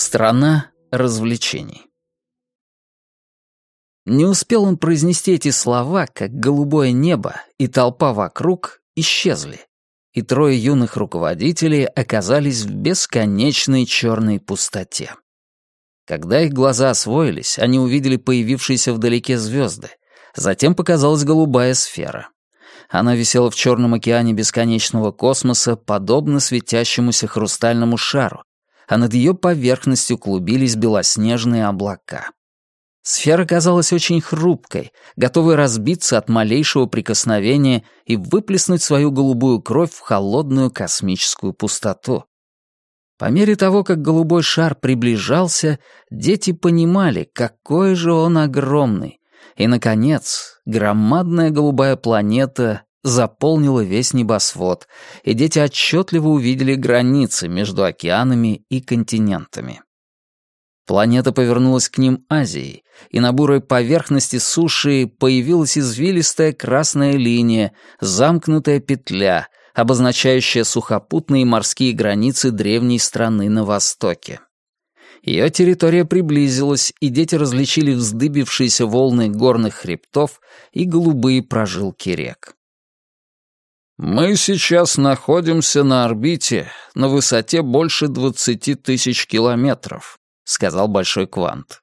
Страна развлечений. Не успел он произнести эти слова, как голубое небо и толпа вокруг исчезли, и трое юных руководителей оказались в бесконечной черной пустоте. Когда их глаза освоились, они увидели появившиеся вдалеке звезды. Затем показалась голубая сфера. Она висела в черном океане бесконечного космоса, подобно светящемуся хрустальному шару, а над ее поверхностью клубились белоснежные облака. Сфера казалась очень хрупкой, готовой разбиться от малейшего прикосновения и выплеснуть свою голубую кровь в холодную космическую пустоту. По мере того, как голубой шар приближался, дети понимали, какой же он огромный. И, наконец, громадная голубая планета заполнила весь небосвод, и дети отчетливо увидели границы между океанами и континентами. Планета повернулась к ним Азией, и на бурой поверхности суши появилась извилистая красная линия, замкнутая петля, обозначающая сухопутные морские границы древней страны на востоке. Ее территория приблизилась, и дети различили вздыбившиеся волны горных хребтов и голубые прожилки рек. «Мы сейчас находимся на орбите на высоте больше 20 тысяч километров», — сказал Большой Квант.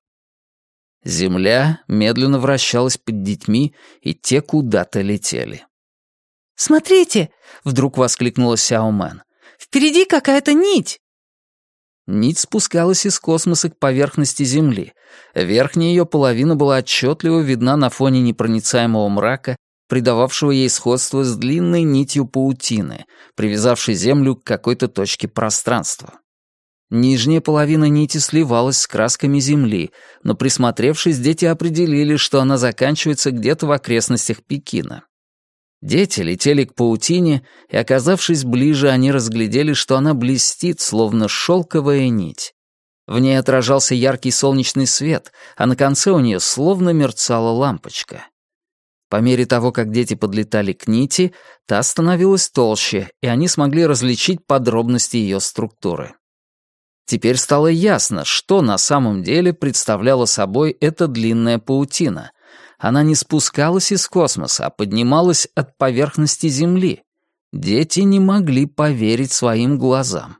Земля медленно вращалась под детьми, и те куда-то летели. «Смотрите!» — вдруг воскликнула Сяо Мэн. «Впереди какая-то нить!» Нить спускалась из космоса к поверхности Земли. Верхняя ее половина была отчетливо видна на фоне непроницаемого мрака, придававшего ей сходство с длинной нитью паутины, привязавшей Землю к какой-то точке пространства. Нижняя половина нити сливалась с красками Земли, но, присмотревшись, дети определили, что она заканчивается где-то в окрестностях Пекина. Дети летели к паутине, и, оказавшись ближе, они разглядели, что она блестит, словно шелковая нить. В ней отражался яркий солнечный свет, а на конце у нее словно мерцала лампочка. По мере того, как дети подлетали к нити, та становилась толще, и они смогли различить подробности ее структуры. Теперь стало ясно, что на самом деле представляла собой эта длинная паутина. Она не спускалась из космоса, а поднималась от поверхности Земли. Дети не могли поверить своим глазам.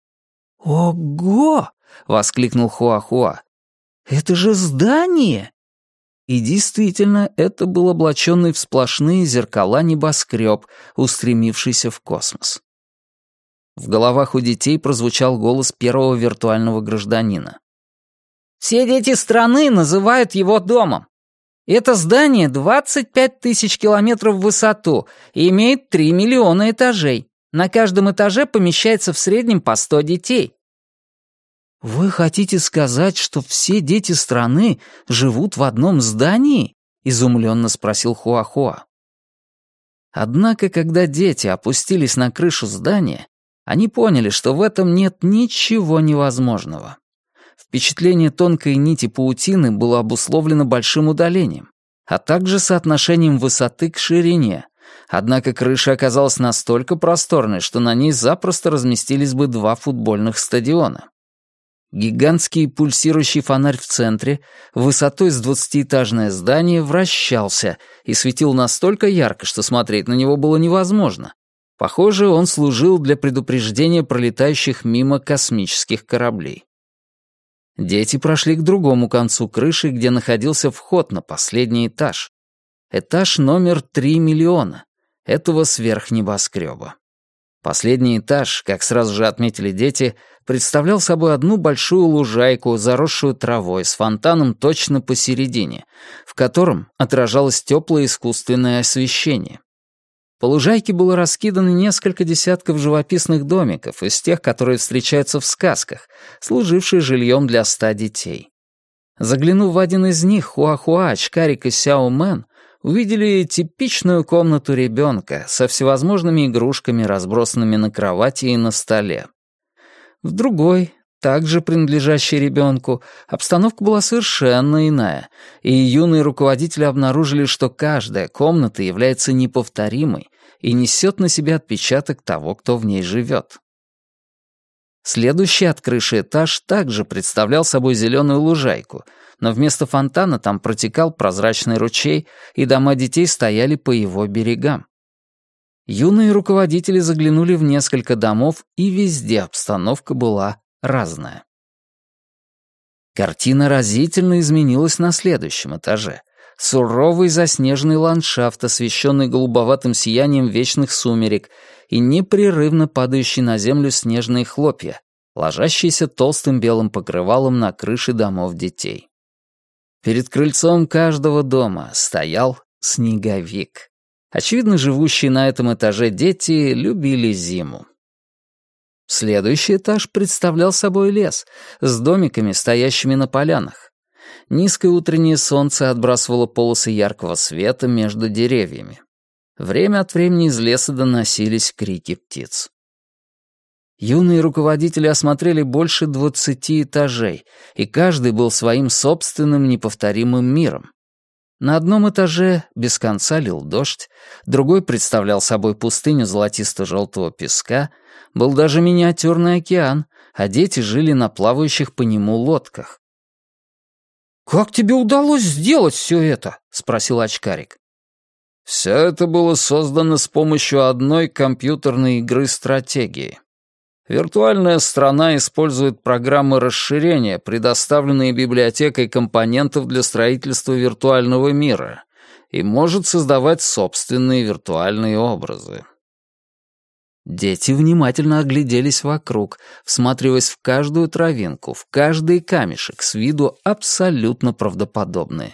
«Ого!» — воскликнул Хуахуа. «Это же здание!» И действительно, это был облаченный в сплошные зеркала небоскреб, устремившийся в космос. В головах у детей прозвучал голос первого виртуального гражданина. «Все дети страны называют его домом. Это здание 25 тысяч километров в высоту и имеет 3 миллиона этажей. На каждом этаже помещается в среднем по 100 детей». «Вы хотите сказать, что все дети страны живут в одном здании?» — изумленно спросил Хуахуа. Однако, когда дети опустились на крышу здания, они поняли, что в этом нет ничего невозможного. Впечатление тонкой нити паутины было обусловлено большим удалением, а также соотношением высоты к ширине. Однако крыша оказалась настолько просторной, что на ней запросто разместились бы 2 футбольных стадиона. Гигантский пульсирующий фонарь в центре, высотой с 20-этажное здание, вращался и светил настолько ярко, что смотреть на него было невозможно. Похоже, он служил для предупреждения пролетающих мимо космических кораблей. Дети прошли к другому концу крыши, где находился вход на последний этаж. Этаж номер 3 миллиона, этого сверхнебоскреба. Последний этаж, как сразу же отметили дети, представлял собой одну большую лужайку, заросшую травой, с фонтаном точно посередине, в котором отражалось теплое искусственное освещение. По лужайке было раскидано несколько десятков живописных домиков из тех, которые встречаются в сказках, служившие жильем для 100 детей. Заглянув в один из них, Хуахуа, очкарик и Сяо Мэн увидели типичную комнату ребенка со всевозможными игрушками, разбросанными на кровати и на столе. В другой, также принадлежащей ребенку, обстановка была совершенно иная, и юные руководители обнаружили, что каждая комната является неповторимой и несет на себе отпечаток того, кто в ней живет. Следующий от крыши этаж также представлял собой зеленую лужайку, но вместо фонтана там протекал прозрачный ручей, и дома детей стояли по его берегам. Юные руководители заглянули в несколько домов, и везде обстановка была разная. Картина разительно изменилась на следующем этаже. Суровый заснеженный ландшафт, освещенный голубоватым сиянием вечных сумерек, и непрерывно падающие на землю снежные хлопья, ложащиеся толстым белым покрывалом на крыши домов детей. Перед крыльцом каждого дома стоял снеговик. Очевидно, живущие на этом этаже дети любили зиму. Следующий этаж представлял собой лес с домиками, стоящими на полянах. Низкое утреннее солнце отбрасывало полосы яркого света между деревьями. Время от времени из леса доносились крики птиц. Юные руководители осмотрели больше 20 этажей, и каждый был своим собственным неповторимым миром. На одном этаже без конца лил дождь, другой представлял собой пустыню золотисто-желтого песка, был даже миниатюрный океан, а дети жили на плавающих по нему лодках. «Как тебе удалось сделать все это?» — спросил очкарик. «Все это было создано с помощью одной компьютерной игры стратегии. Виртуальная страна использует программы расширения, предоставленные библиотекой компонентов для строительства виртуального мира, и может создавать собственные виртуальные образы». Дети внимательно огляделись вокруг, всматриваясь в каждую травинку, в каждый камешек, с виду абсолютно правдоподобные.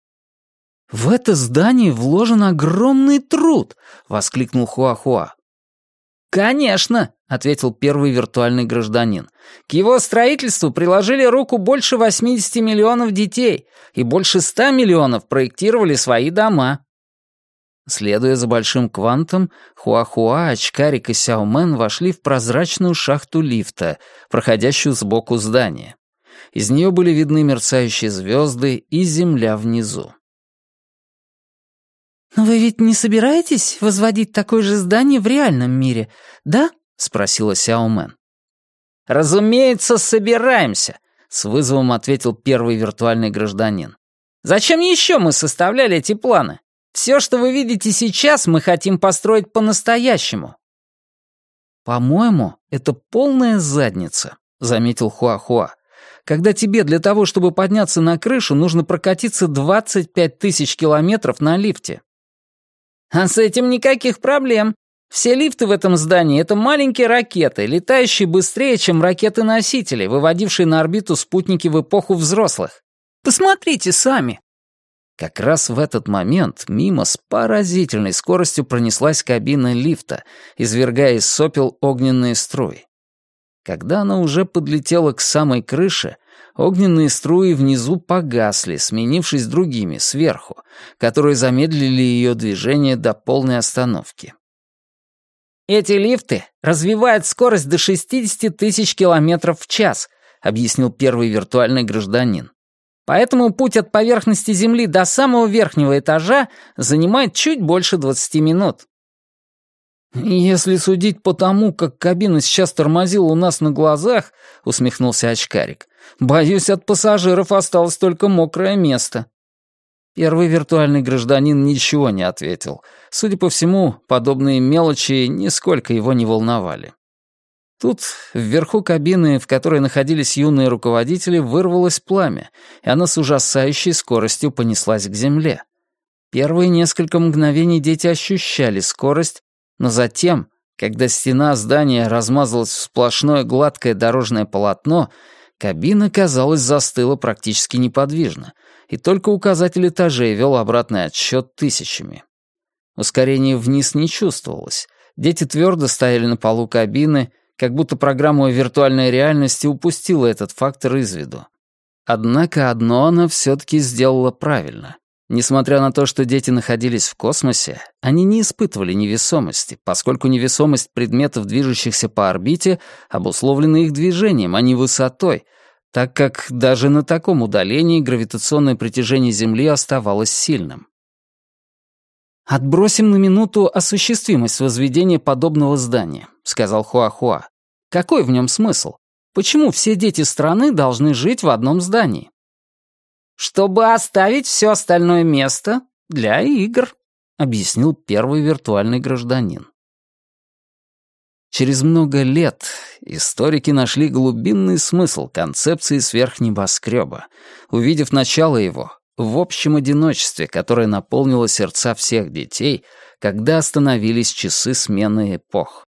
«В это здание вложен огромный труд!» — воскликнул Хуахуа. «Конечно!» — ответил первый виртуальный гражданин. «К его строительству приложили руку больше 80 миллионов детей, и больше 100 миллионов проектировали свои дома». Следуя за большим квантом, Хуахуа, очкарик и Сяомен вошли в прозрачную шахту лифта, проходящую сбоку здания. Из нее были видны мерцающие звезды и земля внизу. «Но вы ведь не собираетесь возводить такое же здание в реальном мире, да?» — спросила Сяомен. «Разумеется, собираемся», — с вызовом ответил первый виртуальный гражданин. «Зачем еще мы составляли эти планы? Все, что вы видите сейчас, мы хотим построить по-настоящему». «По-моему, это полная задница», — заметил Хуахуа. «Когда тебе для того, чтобы подняться на крышу, нужно прокатиться 25 тысяч километров на лифте». «А с этим никаких проблем. Все лифты в этом здании — это маленькие ракеты, летающие быстрее, чем ракеты-носители, выводившие на орбиту спутники в эпоху взрослых. Посмотрите сами». Как раз в этот момент мимо с поразительной скоростью пронеслась кабина лифта, извергая из сопел огненные струи. Когда она уже подлетела к самой крыше, огненные струи внизу погасли, сменившись другими, сверху, которые замедлили ее движение до полной остановки. «Эти лифты развивают скорость до 60 тысяч километров в час», объяснил первый виртуальный гражданин. «Поэтому путь от поверхности Земли до самого верхнего этажа занимает чуть больше 20 минут». «Если судить по тому, как кабина сейчас тормозила у нас на глазах», — усмехнулся очкарик, «боюсь, от пассажиров осталось только мокрое место». Первый виртуальный гражданин ничего не ответил. Судя по всему, подобные мелочи нисколько его не волновали. Тут, вверху кабины, в которой находились юные руководители, вырвалось пламя, и оно с ужасающей скоростью понеслась к земле. Первые несколько мгновений дети ощущали скорость, но затем, когда стена здания размазалась в сплошное гладкое дорожное полотно, кабина, казалось, застыла практически неподвижно, и только указатель этажей вел обратный отсчет тысячами. Ускорения вниз не чувствовалось. Дети твердо стояли на полу кабины, как будто программа виртуальной реальности упустила этот фактор из виду. Однако одно она все-таки сделала правильно. Несмотря на то, что дети находились в космосе, они не испытывали невесомости, поскольку невесомость предметов, движущихся по орбите, обусловлена их движением, а не высотой, так как даже на таком удалении гравитационное притяжение Земли оставалось сильным. «Отбросим на минуту осуществимость возведения подобного здания», — сказал Хуахуа. «Какой в нем смысл? Почему все дети страны должны жить в одном здании? «Чтобы оставить все остальное место для игр», — объяснил первый виртуальный гражданин. Через много лет историки нашли глубинный смысл концепции сверхнебоскреба, увидев начало его в общем одиночестве, которое наполнило сердца всех детей, когда остановились часы смены эпох.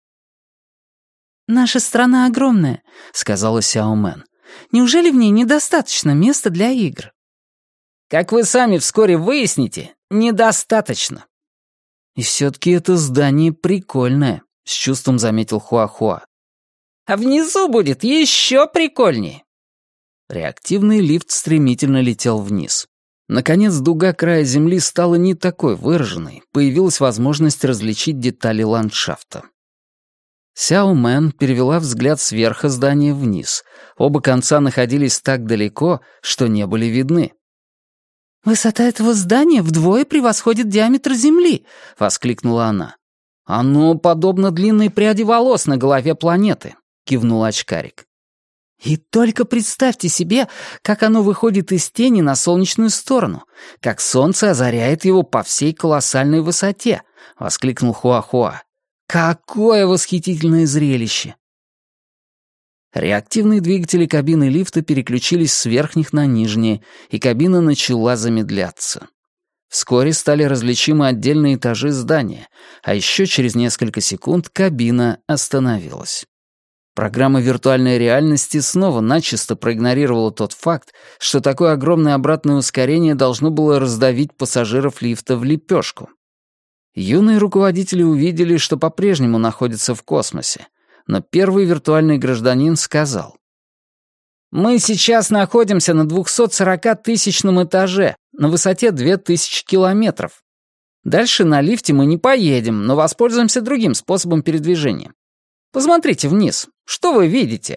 «Наша страна огромная», — сказала Сяо Мэн. «Неужели в ней недостаточно места для игр?» «Как вы сами вскоре выясните, недостаточно». «И все-таки это здание прикольное», — с чувством заметил Хуахуа. «А внизу будет еще прикольнее». Реактивный лифт стремительно летел вниз. Наконец, дуга края земли стала не такой выраженной, появилась возможность различить детали ландшафта. Сяо Мэн перевела взгляд сверху здания вниз. Оба конца находились так далеко, что не были видны. «Высота этого здания вдвое превосходит диаметр Земли!» — воскликнула она. «Оно подобно длинной пряди волос на голове планеты», — кивнул очкарик. «И только представьте себе, как оно выходит из тени на солнечную сторону, как солнце озаряет его по всей колоссальной высоте!» — воскликнул Хуахуа. «Какое восхитительное зрелище!» Реактивные двигатели кабины лифта переключились с верхних на нижние, и кабина начала замедляться. Вскоре стали различимы отдельные этажи здания, а еще через несколько секунд кабина остановилась. Программа виртуальной реальности снова начисто проигнорировала тот факт, что такое огромное обратное ускорение должно было раздавить пассажиров лифта в лепешку. Юные руководители увидели, что по-прежнему находятся в космосе, но первый виртуальный гражданин сказал: «Мы сейчас находимся на 240-тысячном этаже, на высоте 2000 километров. Дальше на лифте мы не поедем, но воспользуемся другим способом передвижения. Посмотрите вниз. Что вы видите?»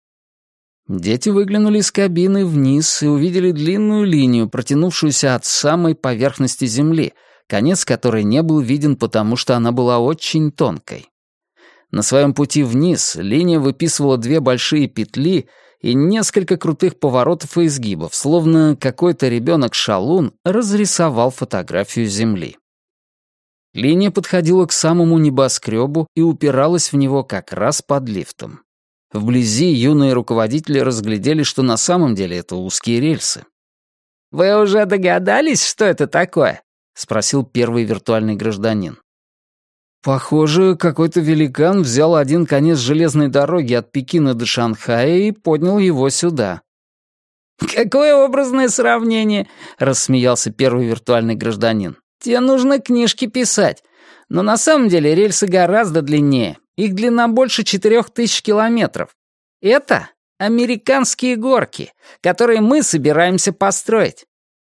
Дети выглянули из кабины вниз и увидели длинную линию, протянувшуюся от самой поверхности Земли, конец которой не был виден, потому что она была очень тонкой. На своем пути вниз линия выписывала две большие петли и несколько крутых поворотов и изгибов, словно какой-то ребенок-шалун разрисовал фотографию Земли. Линия подходила к самому небоскребу и упиралась в него как раз под лифтом. Вблизи юные руководители разглядели, что на самом деле это узкие рельсы. «Вы уже догадались, что это такое?» — спросил первый виртуальный гражданин. Похоже, какой-то великан взял один конец железной дороги от Пекина до Шанхая и поднял его сюда. «Какое образное сравнение!» — рассмеялся первый виртуальный гражданин. «Тебе нужно книжки писать. Но на самом деле рельсы гораздо длиннее. Их длина больше 4000 километров. Это американские горки, которые мы собираемся построить».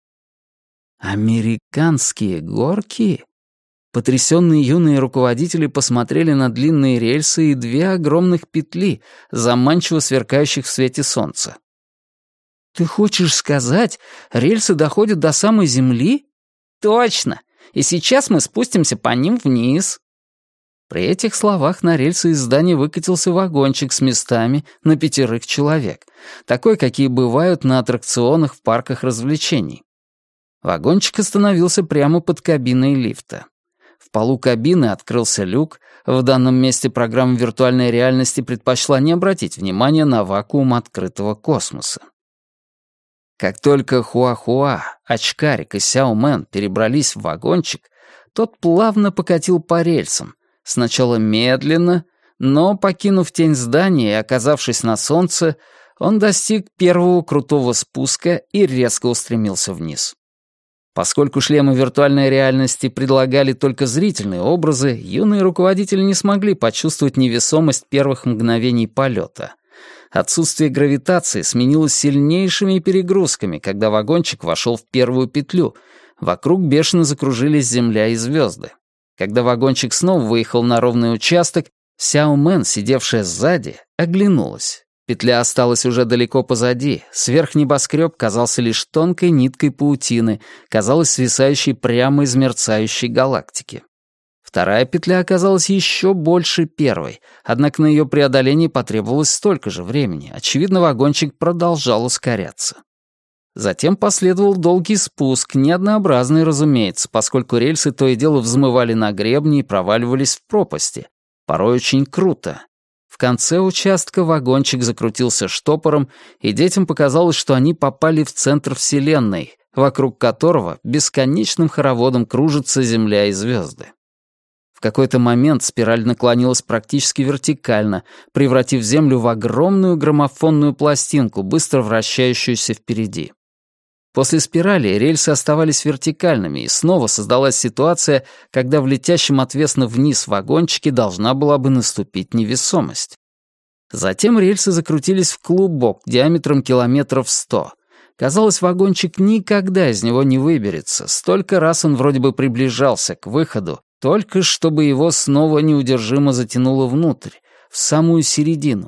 «Американские горки?» Потрясенные юные руководители посмотрели на длинные рельсы и две огромных петли, заманчиво сверкающих в свете солнца. «Ты хочешь сказать, рельсы доходят до самой Земли?» «Точно! И сейчас мы спустимся по ним вниз». При этих словах на рельсы из здания выкатился вагончик с местами на 5 человек, такой, какие бывают на аттракционах в парках развлечений. Вагончик остановился прямо под кабиной лифта. В полу кабины открылся люк. В данном месте программа виртуальной реальности предпочла не обратить внимания на вакуум открытого космоса. Как только Хуахуа, очкарик и Сяо Мэн перебрались в вагончик, тот плавно покатил по рельсам, сначала медленно, но, покинув тень здания и оказавшись на солнце, он достиг первого крутого спуска и резко устремился вниз. Поскольку шлемы виртуальной реальности предлагали только зрительные образы, юные руководители не смогли почувствовать невесомость первых мгновений полета. Отсутствие гравитации сменилось сильнейшими перегрузками, когда вагончик вошел в первую петлю. Вокруг бешено закружились Земля и звезды. Когда вагончик снова выехал на ровный участок, Сяо Мэн, сидевшая сзади, оглянулась. Петля осталась уже далеко позади, сверхнебоскреб казался лишь тонкой ниткой паутины, казалось свисающей прямо из мерцающей галактики. В Вторая петля оказалась еще больше первой, однако на ее преодоление потребовалось столько же времени. Очевидно, вагончик продолжал ускоряться. Затем последовал долгий спуск, неоднообразный, разумеется, поскольку рельсы то и дело взмывали на гребни и проваливались в пропасти. Порой очень круто. В конце участка вагончик закрутился штопором, и детям показалось, что они попали в центр Вселенной, вокруг которого бесконечным хороводом кружатся Земля и звезды. В какой-то момент спираль наклонилась практически вертикально, превратив Землю в огромную граммофонную пластинку, быстро вращающуюся впереди. После спирали рельсы оставались вертикальными, и снова создалась ситуация, когда в летящем отвесно вниз вагончике должна была бы наступить невесомость. Затем рельсы закрутились в клубок диаметром километров 100. Казалось, вагончик никогда из него не выберется. Столько раз он вроде бы приближался к выходу, только чтобы его снова неудержимо затянуло внутрь, в самую середину.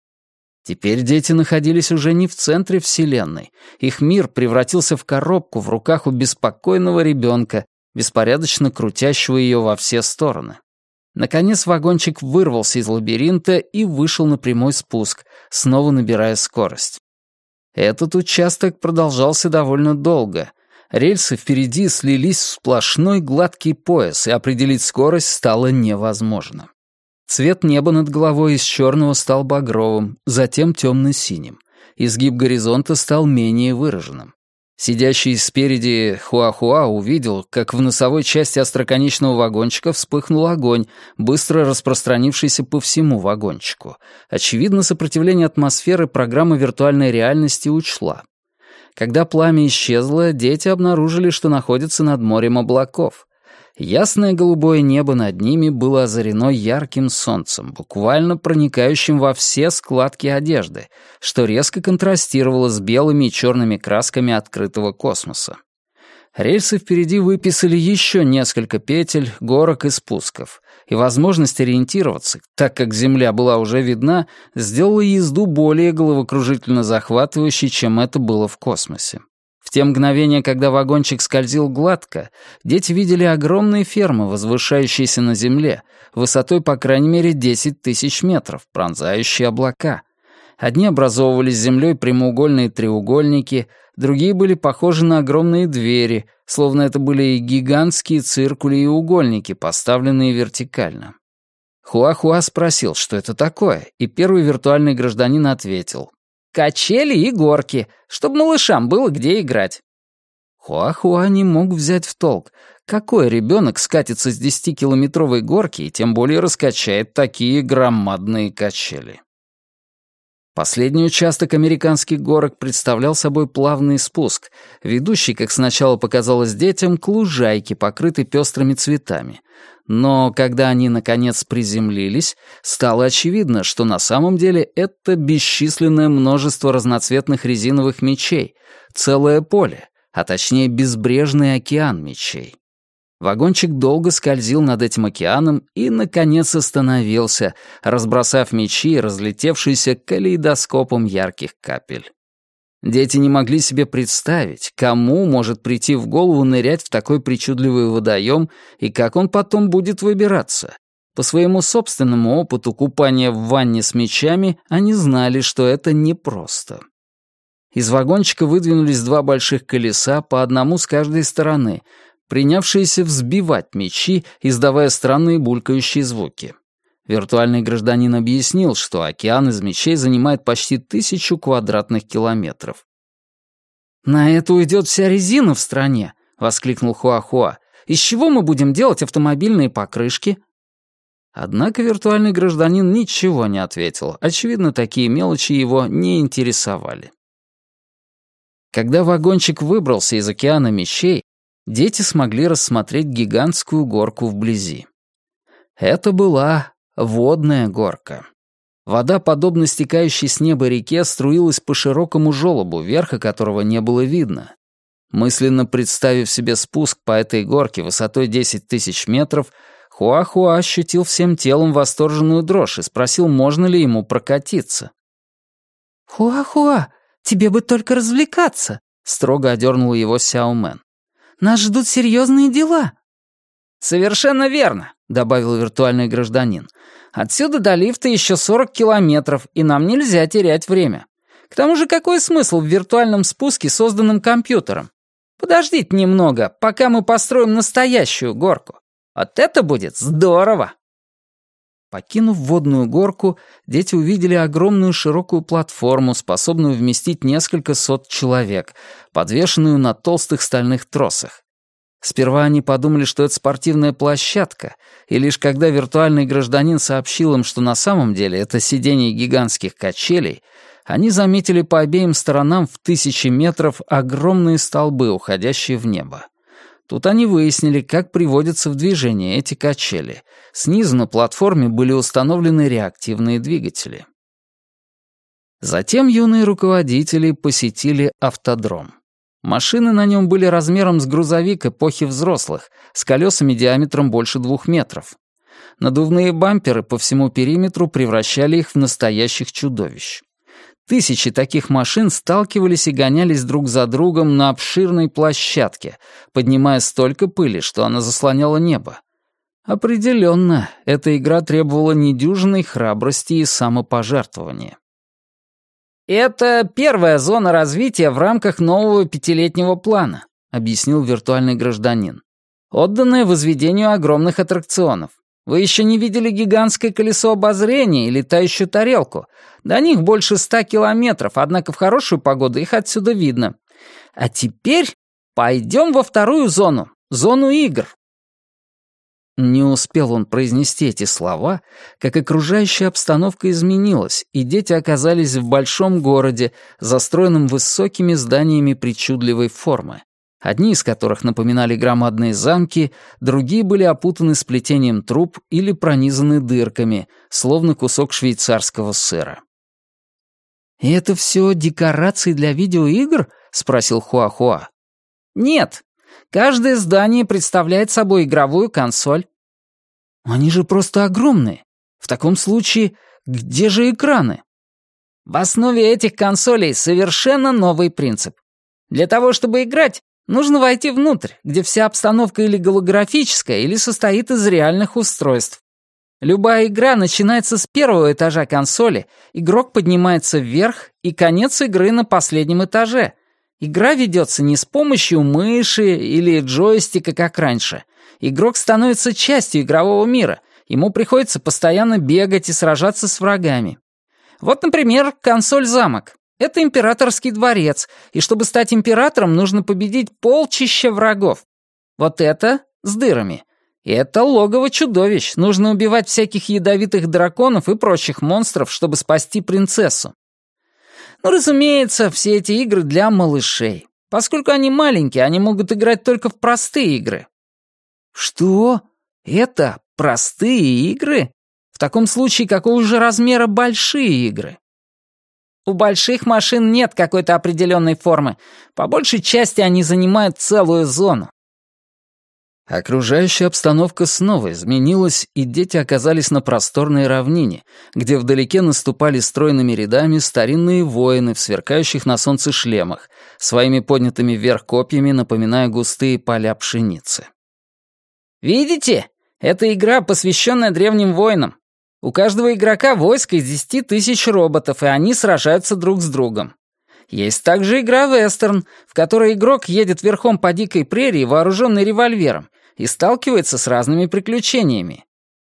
Теперь дети находились уже не в центре Вселенной. Их мир превратился в коробку в руках у беспокойного ребенка, беспорядочно крутящего ее во все стороны. Наконец вагончик вырвался из лабиринта и вышел на прямой спуск, снова набирая скорость. Этот участок продолжался довольно долго. Рельсы впереди слились в сплошной гладкий пояс, и определить скорость стало невозможно. Цвет неба над головой из черного стал багровым, затем темно-синим. Изгиб горизонта стал менее выраженным. Сидящий спереди Хуахуа увидел, как в носовой части остроконечного вагончика вспыхнул огонь, быстро распространившийся по всему вагончику. Очевидно, сопротивление атмосферы программа виртуальной реальности учла. Когда пламя исчезло, дети обнаружили, что находятся над морем облаков. Ясное голубое небо над ними было озарено ярким солнцем, буквально проникающим во все складки одежды, что резко контрастировало с белыми и черными красками открытого космоса. Рельсы впереди выписали еще несколько петель, горок и спусков, и возможность ориентироваться, так как земля была уже видна, сделала езду более головокружительно захватывающей, чем это было в космосе. В те мгновения, когда вагончик скользил гладко, дети видели огромные фермы, возвышающиеся на земле, высотой по крайней мере 10 тысяч метров, пронзающие облака. Одни образовывали с землей прямоугольные треугольники, другие были похожи на огромные двери, словно это были гигантские циркули и угольники, поставленные вертикально. Хуахуа спросил, что это такое, и первый виртуальный гражданин ответил: «Качели и горки, чтобы малышам было где играть». Хуахуа не мог взять в толк, какой ребенок скатится с 10-километровой горки и тем более раскачает такие громадные качели. Последний участок американских горок представлял собой плавный спуск, ведущий, как сначала показалось детям, к лужайке, покрытой пестрыми цветами. Но когда они, наконец, приземлились, стало очевидно, что на самом деле это бесчисленное множество разноцветных резиновых мечей, целое поле, а точнее безбрежный океан мечей. Вагончик долго скользил над этим океаном и, наконец, остановился, разбросав мечи, разлетевшиеся калейдоскопом ярких капель. Дети не могли себе представить, кому может прийти в голову нырять в такой причудливый водоем и как он потом будет выбираться. По своему собственному опыту купания в ванне с мечами они знали, что это непросто. Из вагончика выдвинулись два больших колеса, по одному с каждой стороны, принявшиеся взбивать мечи, издавая странные булькающие звуки. Виртуальный гражданин объяснил, что океан из мечей занимает почти 1000 квадратных километров. «На это уйдет вся резина в стране», — воскликнул Хуахуа. «Из чего мы будем делать автомобильные покрышки?» Однако виртуальный гражданин ничего не ответил. Очевидно, такие мелочи его не интересовали. Когда вагончик выбрался из океана мечей, дети смогли рассмотреть гигантскую горку вблизи. Это была водная горка. Вода, подобно стекающей с неба реке, струилась по широкому желобу, верха которого не было видно. Мысленно представив себе спуск по этой горке высотой 10 тысяч метров, Хуахуа ощутил всем телом восторженную дрожь и спросил, можно ли ему прокатиться. «Хуахуа, тебе бы только развлекаться», — строго одернула его Сяо Мэн. «Нас ждут серьезные дела». «Совершенно верно. добавил виртуальный гражданин. «Отсюда до лифта еще 40 километров, и нам нельзя терять время. К тому же какой смысл в виртуальном спуске, созданном компьютером? Подождите немного, пока мы построим настоящую горку. Вот это будет здорово!» Покинув водную горку, дети увидели огромную широкую платформу, способную вместить несколько сот человек, подвешенную на толстых стальных тросах. Сперва они подумали, что это спортивная площадка, и лишь когда виртуальный гражданин сообщил им, что на самом деле это сиденье гигантских качелей, они заметили по обеим сторонам в 1000 метров огромные столбы, уходящие в небо. Тут они выяснили, как приводятся в движение эти качели. Снизу на платформе были установлены реактивные двигатели. Затем юные руководители посетили автодром. Машины на нем были размером с грузовик эпохи взрослых, с колесами диаметром больше 2 метров. Надувные бамперы по всему периметру превращали их в настоящих чудовищ. Тысячи таких машин сталкивались и гонялись друг за другом на обширной площадке, поднимая столько пыли, что она заслоняла небо. Определенно, эта игра требовала недюжинной храбрости и самопожертвования. «Это первая зона развития в рамках нового 5-летнего плана», объяснил виртуальный гражданин, «отданная возведению огромных аттракционов. Вы еще не видели гигантское колесо обозрения и летающую тарелку. До них больше 100 километров, однако в хорошую погоду их отсюда видно. А теперь пойдем во вторую зону, зону игр». Не успел он произнести эти слова, как окружающая обстановка изменилась, и дети оказались в большом городе, застроенном высокими зданиями причудливой формы, одни из которых напоминали громадные замки, другие были опутаны сплетением труб или пронизаны дырками, словно кусок швейцарского сыра. «И это все декорации для видеоигр?» — спросил Хуахуа. «Нет. Каждое здание представляет собой игровую консоль». «Они же просто огромные. В таком случае, где же экраны?» «В основе этих консолей совершенно новый принцип. Для того, чтобы играть, нужно войти внутрь, где вся обстановка или голографическая, или состоит из реальных устройств. Любая игра начинается с первого этажа консоли, игрок поднимается вверх, и конец игры на последнем этаже. Игра ведется не с помощью мыши или джойстика, как раньше. Игрок становится частью игрового мира, ему приходится постоянно бегать и сражаться с врагами. Вот, например, консоль-замок. Это императорский дворец, и чтобы стать императором, нужно победить полчища врагов. Вот это с дырами. И это логово чудовищ, нужно убивать всяких ядовитых драконов и прочих монстров, чтобы спасти принцессу. Ну, разумеется, все эти игры для малышей. Поскольку они маленькие, они могут играть только в простые игры. Что? Это простые игры? В таком случае, какого же размера большие игры? У больших машин нет какой-то определенной формы. По большей части они занимают целую зону. Окружающая обстановка снова изменилась, и дети оказались на просторной равнине, где вдалеке наступали стройными рядами старинные воины в сверкающих на солнце шлемах, своими поднятыми вверх копьями напоминая густые поля пшеницы. «Видите? Это игра, посвященная древним воинам. У каждого игрока войско из 10 тысяч роботов, и они сражаются друг с другом. Есть также игра вестерн, в которой игрок едет верхом по дикой прерии, вооруженный револьвером, и сталкивается с разными приключениями».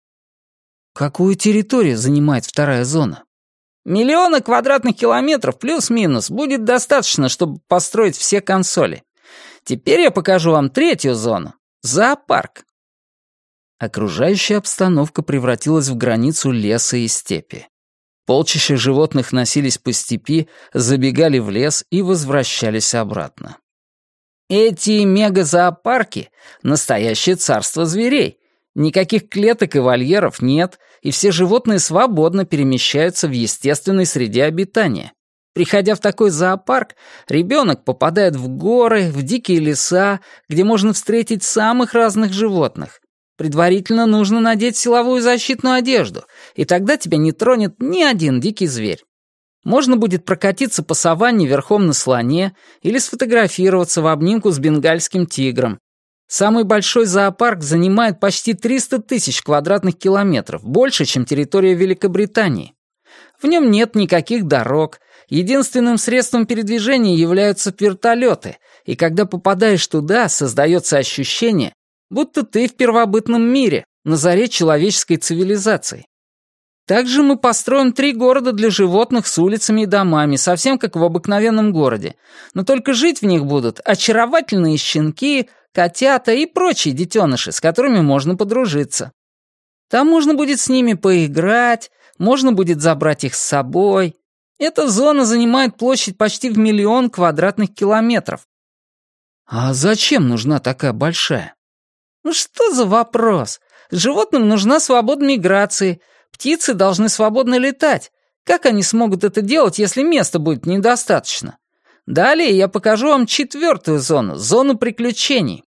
«Какую территорию занимает вторая зона?» 1 000 000 квадратных километров плюс-минус будет достаточно, чтобы построить все консоли. Теперь я покажу вам третью зону — зоопарк». Окружающая обстановка превратилась в границу леса и степи. Полчища животных носились по степи, забегали в лес и возвращались обратно. Эти мегазоопарки — настоящее царство зверей. Никаких клеток и вольеров нет, и все животные свободно перемещаются в естественной среде обитания. Приходя в такой зоопарк, ребенок попадает в горы, в дикие леса, где можно встретить самых разных животных. Предварительно нужно надеть силовую защитную одежду, и тогда тебя не тронет ни один дикий зверь. Можно будет прокатиться по саванне верхом на слоне или сфотографироваться в обнимку с бенгальским тигром. Самый большой зоопарк занимает почти 300 тысяч квадратных километров, больше, чем территория Великобритании. В нем нет никаких дорог, единственным средством передвижения являются вертолеты, и когда попадаешь туда, создается ощущение, будто ты в первобытном мире, на заре человеческой цивилизации. Также мы построим 3 города для животных с улицами и домами, совсем как в обыкновенном городе, но только жить в них будут очаровательные щенки, котята и прочие детеныши, с которыми можно подружиться. Там можно будет с ними поиграть, можно будет забрать их с собой. Эта зона занимает площадь почти в 1 миллион квадратных километров. А зачем нужна такая большая? Ну что за вопрос? Животным нужна свобода миграции. Птицы должны свободно летать. Как они смогут это делать, если места будет недостаточно? Далее я покажу вам 4-ю зону, зону приключений.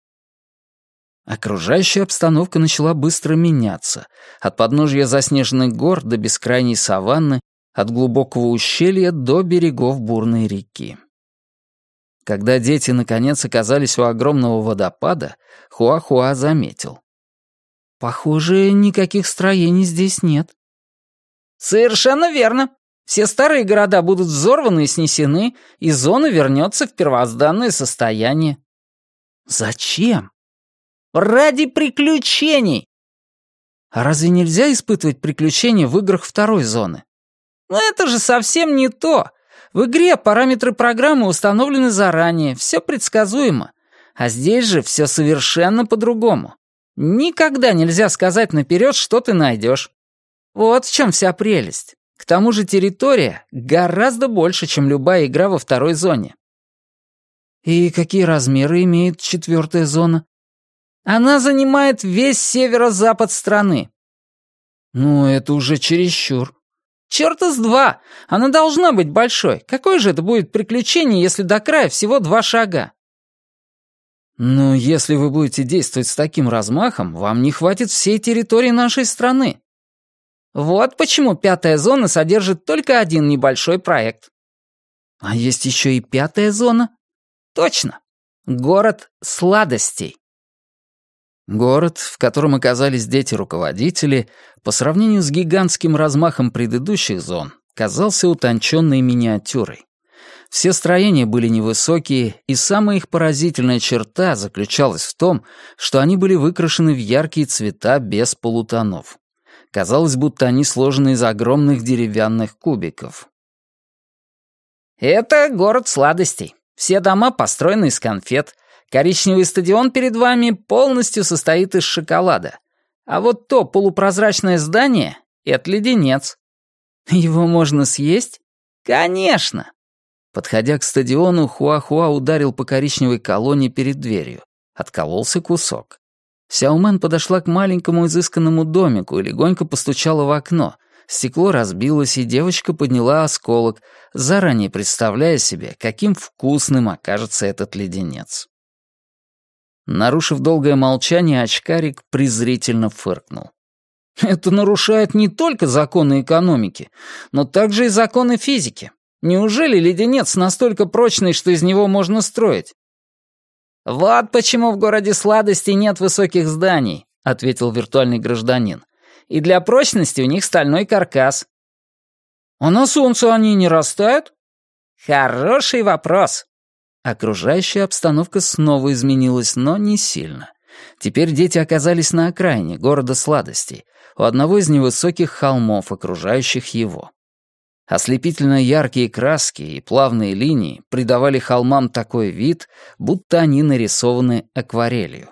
Окружающая обстановка начала быстро меняться. От подножья заснеженных гор до бескрайней саванны, от глубокого ущелья до берегов бурной реки. Когда дети наконец оказались у огромного водопада, Хуахуа заметил. «Похоже, никаких строений здесь нет». Совершенно верно. Все старые города будут взорваны и снесены, и зона вернется в первозданное состояние. Зачем? Ради приключений. А разве нельзя испытывать приключения в играх 2-й зоны? Но это же совсем не то. В игре параметры программы установлены заранее, все предсказуемо. А здесь же все совершенно по-другому. Никогда нельзя сказать наперед, что ты найдешь. Вот в чем вся прелесть. К тому же территория гораздо больше, чем любая игра во 2-й зоне. И какие размеры имеет 4-я зона? Она занимает весь северо-запад страны. Ну, это уже чересчур. Чёрта с два! Она должна быть большой. Какое же это будет приключение, если до края всего 2 шага? Но если вы будете действовать с таким размахом, вам не хватит всей территории нашей страны. Вот почему 5-я зона содержит только один небольшой проект. А есть еще и 5-я зона? Точно. Город сладостей. Город, в котором оказались дети-руководители, по сравнению с гигантским размахом предыдущих зон, казался утонченной миниатюрой. Все строения были невысокие, и самая их поразительная черта заключалась в том, что они были выкрашены в яркие цвета без полутонов. Казалось, будто они сложены из огромных деревянных кубиков. Это город сладостей. Все дома построены из конфет. Коричневый стадион перед вами полностью состоит из шоколада. А вот то полупрозрачное здание — это леденец. Его можно съесть? Конечно. Подходя к стадиону, Хуахуа ударил по коричневой колонне перед дверью. Откололся кусок. Сяомен подошла к маленькому изысканному домику и легонько постучала в окно. Стекло разбилось, и девочка подняла осколок, заранее представляя себе, каким вкусным окажется этот леденец. Нарушив долгое молчание, очкарик презрительно фыркнул. «Это нарушает не только законы экономики, но также и законы физики. Неужели леденец настолько прочный, что из него можно строить?» «Вот почему в городе сладостей нет высоких зданий», — ответил виртуальный гражданин. «И для прочности у них стальной каркас». «А на солнце они не растают?» «Хороший вопрос». Окружающая обстановка снова изменилась, но не сильно. Теперь дети оказались на окраине города сладостей, у одного из невысоких холмов, окружающих его. Ослепительно яркие краски и плавные линии придавали холмам такой вид, будто они нарисованы акварелью.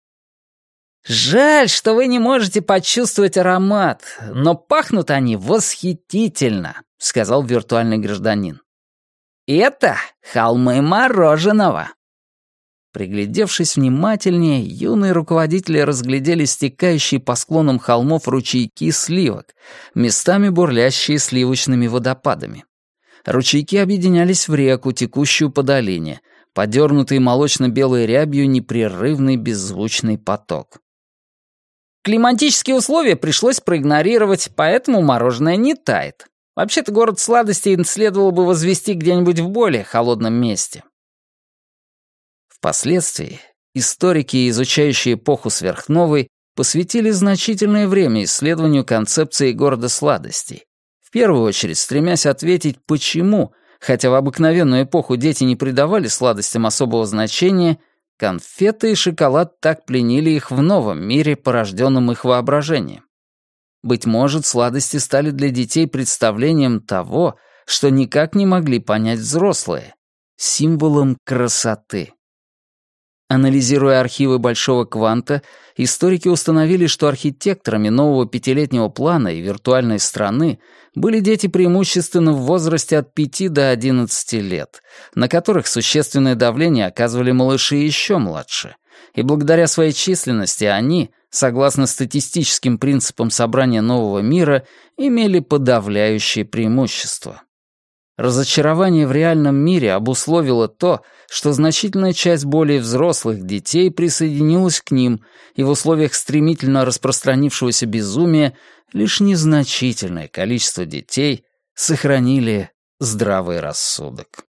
«Жаль, что вы не можете почувствовать аромат, но пахнут они восхитительно», — сказал виртуальный гражданин. «Это холмы мороженого». Приглядевшись внимательнее, юные руководители разглядели стекающие по склонам холмов ручейки сливок, местами бурлящие сливочными водопадами. Ручейки объединялись в реку, текущую по долине, подернутый молочно-белой рябью непрерывный беззвучный поток. Климатические условия пришлось проигнорировать, поэтому мороженое не тает. Вообще-то город сладостей следовало бы возвести где-нибудь в более холодном месте. Впоследствии, Историки, изучающие эпоху сверхновой, посвятили значительное время исследованию концепции города сладостей. В первую очередь стремясь ответить, почему, хотя в обыкновенную эпоху дети не придавали сладостям особого значения, конфеты и шоколад так пленили их в новом мире, порожденном их воображением. Быть может, сладости стали для детей представлением того, что никак не могли понять взрослые, символом красоты. Анализируя архивы Большого кванта, историки установили, что архитекторами нового пятилетнего плана и виртуальной страны были дети преимущественно в возрасте от 5 до 11 лет, на которых существенное давление оказывали малыши еще младше, и благодаря своей численности они, согласно статистическим принципам собрания нового мира, имели подавляющее преимущество. Разочарование в реальном мире обусловило то, что значительная часть более взрослых детей присоединилась к ним, и в условиях стремительно распространившегося безумия лишь незначительное количество детей сохранили здравый рассудок.